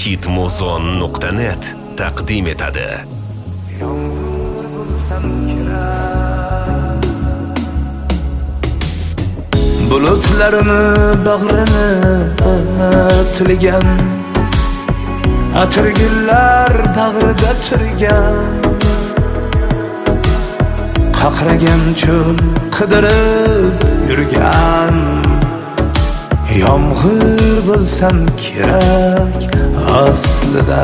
hitmuzon.net taqdim etadi. Bulutlarni bag'rini tilgan, atirgullar bag'rida turgan, qaqragan cho'l qidirib yurgan, yomg'ir bo'lsam kerak aslida,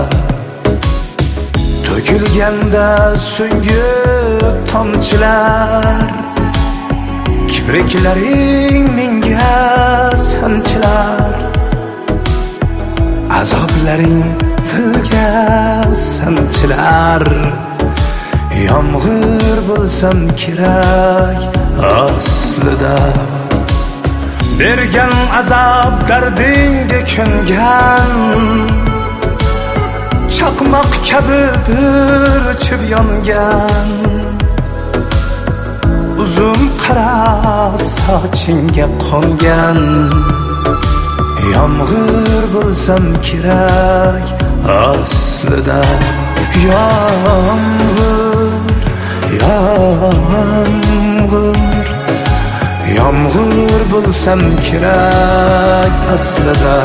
to'kilganda so'nggi tomchilar, kipriklaring menga sanchilar, azoblaring dilga sanchilar, yomg'ir bo'lsam kerak aslida, bergan azob dardingga ko'ngan, chaqmoq kabi bir chib yongan, uzun qora sochingga qo'ngan, yomg'ir bo'lsam kerak aslida, yomg'ir bo'lsam kerak aslida,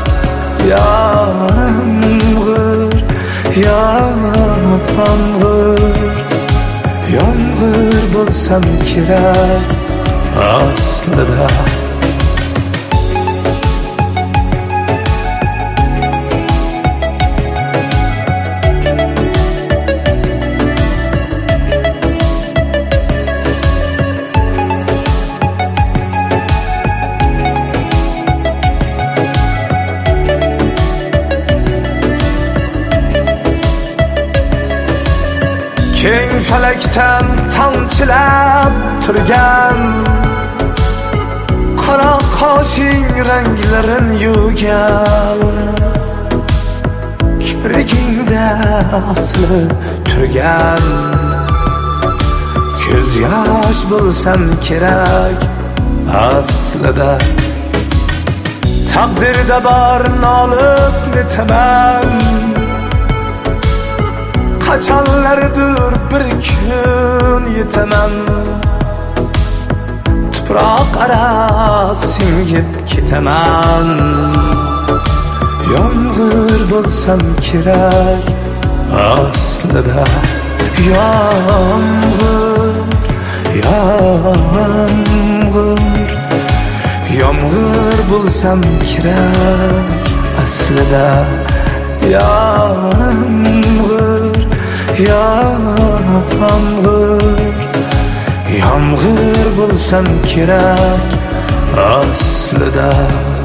yomg'ir bo'lsam kerak aslida. Keng falakdan tomchilab turgan, qora qoshing ranglarin yuvgan, kiprigingda asli turgan, ko'z yosh bo'lsam kerak aslida, taqdirda bor nolib netaman, qachonlardir bir kun yetaman, tuproq ara singib ketaman, yomg'ir bo'lsam kerak aslida, yomg'ir bo'lsam kerak aslida, yomg'ir bo'lsam kerak aslida.